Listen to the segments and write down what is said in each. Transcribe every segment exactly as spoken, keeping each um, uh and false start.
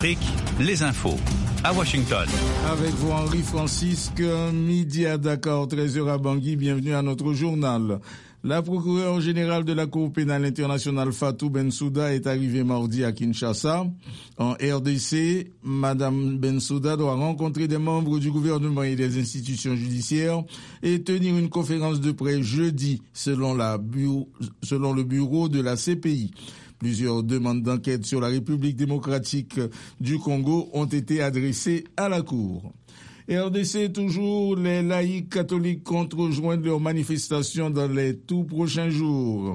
Les infos à Washington. Avec vous Henri Francisque, midi à Dakar, treize heures à Bangui, bienvenue à notre journal. La procureure générale de la Cour pénale internationale Fatou Bensouda est arrivée mardi à Kinshasa. En R D C, Madame Bensouda doit rencontrer des membres du gouvernement et des institutions judiciaires et tenir une conférence de presse jeudi, selon, la bureau, selon le bureau de la C P I. Plusieurs demandes d'enquête sur la République démocratique du Congo ont été adressées à la Cour. R D C, toujours, les laïcs catholiques comptent rejoindre leurs manifestations dans les tout prochains jours.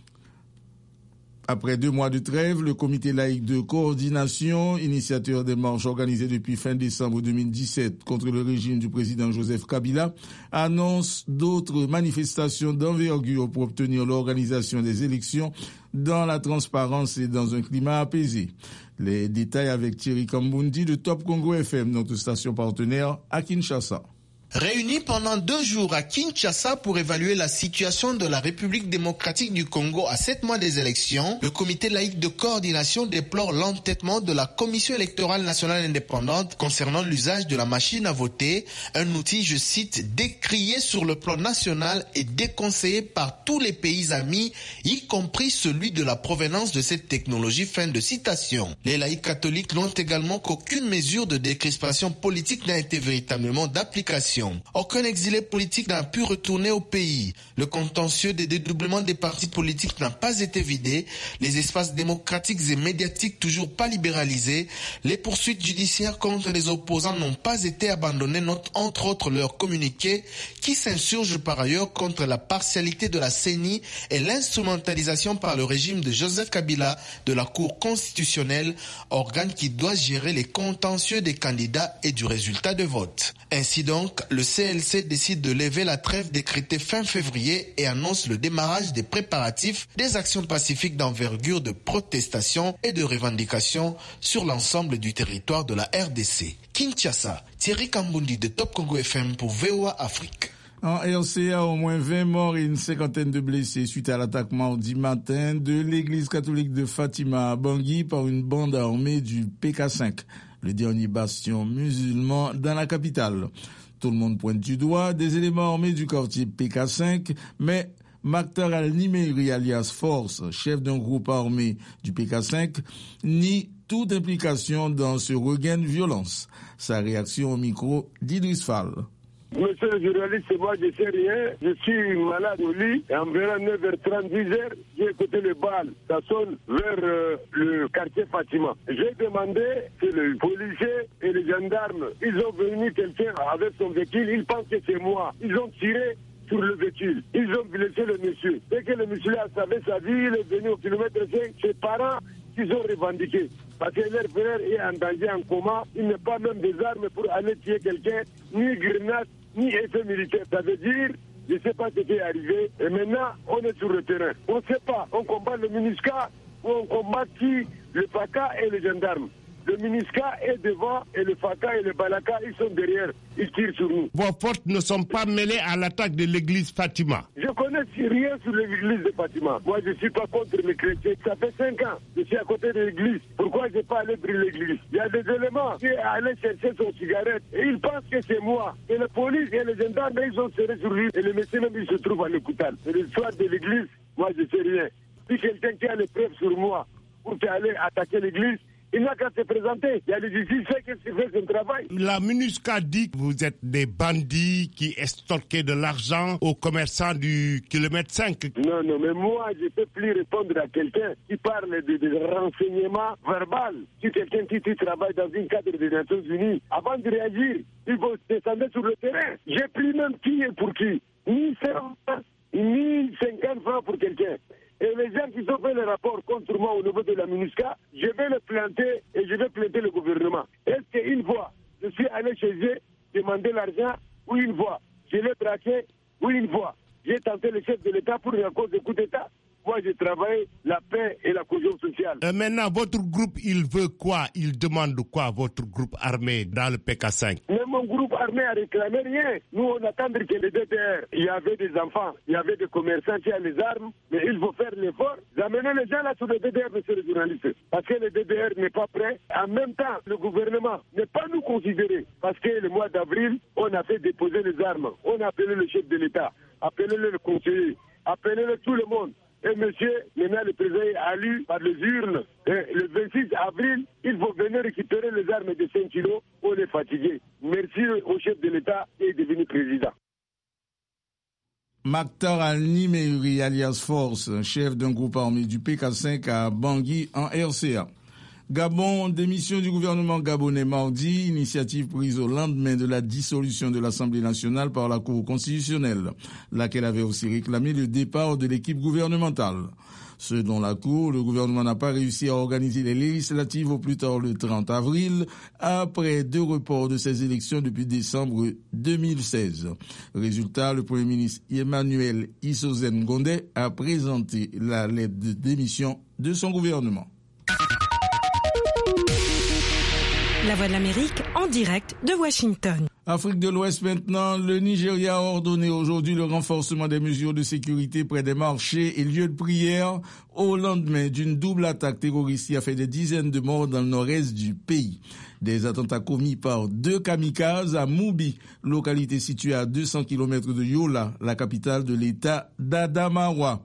Après deux mois de trêve, le comité laïque de coordination, initiateur des marches organisées depuis fin décembre deux mille dix-sept contre le régime du président Joseph Kabila, annonce d'autres manifestations d'envergure pour obtenir l'organisation des élections dans la transparence et dans un climat apaisé. Les détails avec Thierry Kambundi de Top Congo F M, notre station partenaire à Kinshasa. Réunis pendant deux jours à Kinshasa pour évaluer la situation de la République démocratique du Congo à sept mois des élections, le comité laïque de coordination déplore l'entêtement de la Commission électorale nationale indépendante concernant l'usage de la machine à voter, un outil, je cite, décrié sur le plan national et déconseillé par tous les pays amis, y compris celui de la provenance de cette technologie, fin de citation. Les laïcs catholiques notent également qu'aucune mesure de décrispation politique n'a été véritablement d'application. Aucun exilé politique n'a pu retourner au pays. Le contentieux des dédoublements des partis politiques n'a pas été vidé. Les espaces démocratiques et médiatiques toujours pas libéralisés. Les poursuites judiciaires contre les opposants n'ont pas été abandonnées, note entre autres leur communiqué qui s'insurge par ailleurs contre la partialité de la C E N I et l'instrumentalisation par le régime de Joseph Kabila de la Cour constitutionnelle, organe qui doit gérer les contentieux des candidats et du résultat de vote. Ainsi donc, le C L C décide de lever la trêve décrétée fin février et annonce le démarrage des préparatifs des actions pacifiques d'envergure de protestation et de revendication sur l'ensemble du territoire de la R D C. Kinshasa, Thierry Kambundi de Top Congo F M pour V O A Afrique. En R C A, au moins vingt morts et une cinquantaine de blessés suite à l'attaque mardi matin de l'église catholique de Fatima à Bangui par une bande armée du P K cinq, le dernier bastion musulman dans la capitale. Tout le monde pointe du doigt des éléments armés du quartier P K cinq, mais Maktar Al-Nimeri alias Force, chef d'un groupe armé du P K cinq, nie toute implication dans ce regain de violence. Sa réaction au micro d'Idriss Fall. Monsieur le journaliste, moi je sais rien, je suis malade au lit, et environ neuf heures trente, dix heures, j'ai écouté le bal, ça sonne vers euh, le quartier Fatima. J'ai demandé que les policiers et les gendarmes, ils ont venu quelqu'un avec son véhicule, ils pensent que c'est moi, ils ont tiré sur le véhicule, ils ont blessé le monsieur. Dès que le monsieur a sauvé sa vie, il est venu au kilomètre cinq, ses parents, ils ont revendiqué. Parce que leur frère est en danger, en coma, il n'a pas même des armes pour aller tuer quelqu'un, ni grenade, ni effet militaire. Ça veut dire, je ne sais pas ce qui est arrivé, et maintenant, on est sur le terrain. On ne sait pas, on combat le MINUSCA ou on combat qui, le F A C A et les gendarmes. Le MINUSCA est devant et le F A C A et le Balaka, ils sont derrière. Ils tirent sur nous. Vos forces ne sont pas mêlées à l'attaque de l'église Fatima. Je connais rien sur l'église de Fatima. Moi, je ne suis pas contre les chrétiens. Ça fait cinq ans que je suis à côté de l'église. Pourquoi je n'ai pas allé pour l'église? Il y a des éléments qui sont allés chercher son cigarette et ils pensent que c'est moi. Et la police et les gendarmes, ils ont serré sur lui. Et le monsieur même, il se trouve à l'hôpital. C'est l'histoire de l'église. Moi, je ne sais rien. Si quelqu'un qui a les preuves sur moi pour aller attaquer l'église, il n'a qu'à se présenter. Il y a des justices qui fait son travail. La MINUSCA dit que vous êtes des bandits qui extorquent de l'argent aux commerçants du kilomètre cinq. Non, non, mais moi, je ne peux plus répondre à quelqu'un qui parle de, de renseignements verbal. Si quelqu'un qui, qui travaille dans un cadre des Nations Unies, avant de réagir, il faut descendre sur le terrain. J'ai pris même qui et pour qui. Ni cent, ni cinquante francs pour quelqu'un. Et les gens qui ont fait le rapport contre moi au niveau de la MINUSCA, je vais le planter et je vais planter le gouvernement. Est-ce qu'une fois, je suis allé chez eux demander l'argent, ou une fois, je l'ai braqué, ou une fois, j'ai tenté le chef de l'État pour une cause de coup d'État. Moi, j'ai travaillé la paix et la cohésion sociale. Et maintenant, votre groupe, il veut quoi? Il demande quoi, votre groupe armé dans le P K cinq? Mais mon groupe armé a réclamé rien. Nous, on attend que les D D R, il y avait des enfants, il y avait des commerçants qui ont les armes, mais il faut faire l'effort d'amener les gens là sur le D D R, monsieur le journaliste. Parce que le D D R n'est pas prêt. En même temps, le gouvernement n'est pas nous considéré. Parce que le mois d'avril, on a fait déposer les armes. On a appelé le chef de l'État, appelé le conseiller, appelé tout le monde. Et monsieur, maintenant le président est élu par les urnes. Et le vingt-six avril, il faut venir récupérer les armes de cinq kilos. On est fatigué. Merci au chef de l'État qui est devenu président. Maktar Al-Nimeiri, alias Force, chef d'un groupe armé du P K cinq à Bangui en R C A. Gabon, démission du gouvernement gabonais mardi, initiative prise au lendemain de la dissolution de l'Assemblée nationale par la Cour constitutionnelle, laquelle avait aussi réclamé le départ de l'équipe gouvernementale. Selon la Cour, le gouvernement n'a pas réussi à organiser les législatives au plus tard le trente avril, après deux reports de ces élections depuis décembre deux mille seize. Résultat, le Premier ministre Emmanuel Isozen Gondé a présenté la lettre de démission de son gouvernement. La Voix de l'Amérique en direct de Washington. Afrique de l'Ouest maintenant, le Nigeria a ordonné aujourd'hui le renforcement des mesures de sécurité près des marchés et lieux de prière au lendemain d'une double attaque terroriste qui a fait des dizaines de morts dans le nord-est du pays. Des attentats commis par deux kamikazes à Mubi, localité située à deux cents kilomètres de Yola, la capitale de l'État d'Adamawa.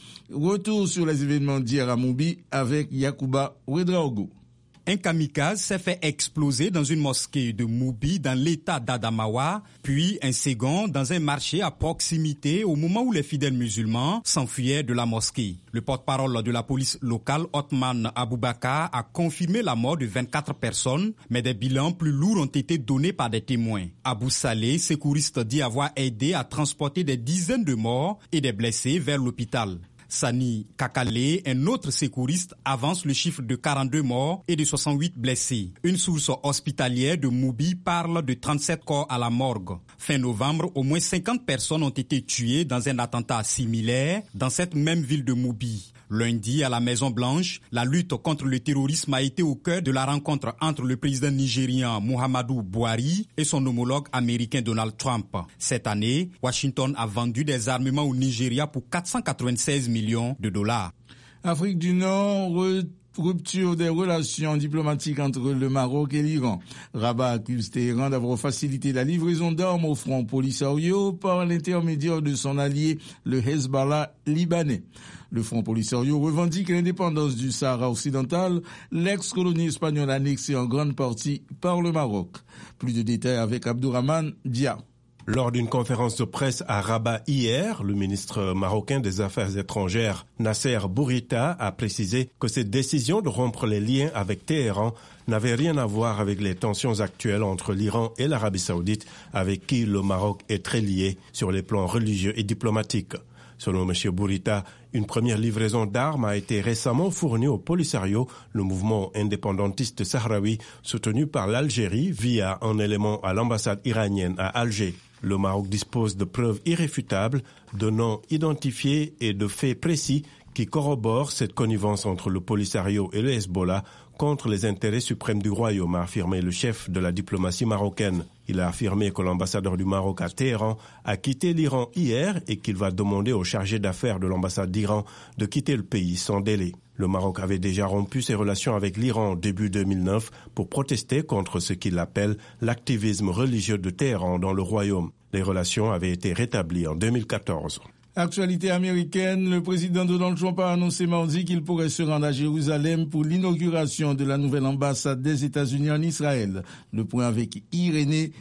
Retour sur les événements d'hier à Mubi avec Yakuba Ouedraogo. Un kamikaze s'est fait exploser dans une mosquée de Mubi dans l'état d'Adamawa, puis un second dans un marché à proximité au moment où les fidèles musulmans s'enfuyaient de la mosquée. Le porte-parole de la police locale, Othman Aboubakar, a confirmé la mort de vingt-quatre personnes, mais des bilans plus lourds ont été donnés par des témoins. Abou Saleh, secouriste, dit avoir aidé à transporter des dizaines de morts et des blessés vers l'hôpital. Sani Kakale, un autre secouriste, avance le chiffre de quarante-deux morts et de soixante-huit blessés. Une source hospitalière de Mubi parle de trente-sept corps à la morgue. Fin novembre, au moins cinquante personnes ont été tuées dans un attentat similaire dans cette même ville de Mubi. Lundi, à la Maison-Blanche, la lutte contre le terrorisme a été au cœur de la rencontre entre le président nigérian Muhammadu Buhari et son homologue américain Donald Trump. Cette année, Washington a vendu des armements au Nigeria pour quatre cent quatre-vingt-seize millions de dollars. Afrique du Nord, rupture des relations diplomatiques entre le Maroc et l'Iran. Rabat accuse Téhéran d'avoir facilité la livraison d'armes au front Polisario par l'intermédiaire de son allié, le Hezbollah libanais. Le Front Polisario revendique l'indépendance du Sahara occidental, l'ex-colonie espagnole annexée en grande partie par le Maroc. Plus de détails avec Abdourahmane Dia. Lors d'une conférence de presse à Rabat hier, le ministre marocain des Affaires étrangères, Nasser Bourita, a précisé que cette décision de rompre les liens avec Téhéran n'avait rien à voir avec les tensions actuelles entre l'Iran et l'Arabie saoudite, avec qui le Maroc est très lié sur les plans religieux et diplomatiques. Selon M. Bourita, une première livraison d'armes a été récemment fournie au Polisario, le mouvement indépendantiste sahraoui soutenu par l'Algérie via un élément à l'ambassade iranienne à Alger. Le Maroc dispose de preuves irréfutables, de noms identifiés et de faits précis qui corroborent cette connivence entre le Polisario et le Hezbollah contre les intérêts suprêmes du royaume, a affirmé le chef de la diplomatie marocaine. Il a affirmé que l'ambassadeur du Maroc à Téhéran a quitté l'Iran hier et qu'il va demander au chargé d'affaires de l'ambassade d'Iran de quitter le pays sans délai. Le Maroc avait déjà rompu ses relations avec l'Iran début deux mille neuf pour protester contre ce qu'il appelle l'activisme religieux de Téhéran dans le royaume. Les relations avaient été rétablies en deux mille quatorze. Actualité américaine, le président Donald Trump a annoncé mardi qu'il pourrait se rendre à Jérusalem pour l'inauguration de la nouvelle ambassade des États-Unis en Israël. Le point avec Irénée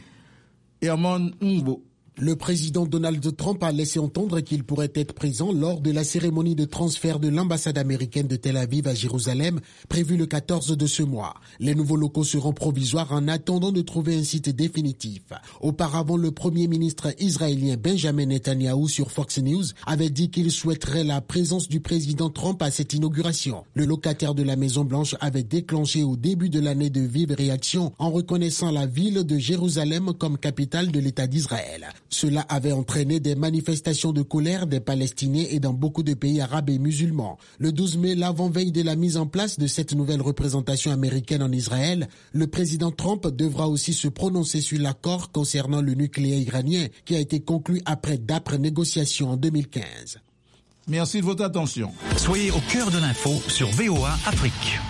Herman Mbo. Le président Donald Trump a laissé entendre qu'il pourrait être présent lors de la cérémonie de transfert de l'ambassade américaine de Tel Aviv à Jérusalem, prévue le quatorze de ce mois. Les nouveaux locaux seront provisoires en attendant de trouver un site définitif. Auparavant, le premier ministre israélien Benjamin Netanyahou sur Fox News avait dit qu'il souhaiterait la présence du président Trump à cette inauguration. Le locataire de la Maison-Blanche avait déclenché au début de l'année de vives réactions en reconnaissant la ville de Jérusalem comme capitale de l'État d'Israël. Cela avait entraîné des manifestations de colère des Palestiniens et dans beaucoup de pays arabes et musulmans. Le douze mai, l'avant-veille de la mise en place de cette nouvelle représentation américaine en Israël, le président Trump devra aussi se prononcer sur l'accord concernant le nucléaire iranien qui a été conclu après d'âpres négociations en deux mille quinze. Merci de votre attention. Soyez au cœur de l'info sur V O A Afrique.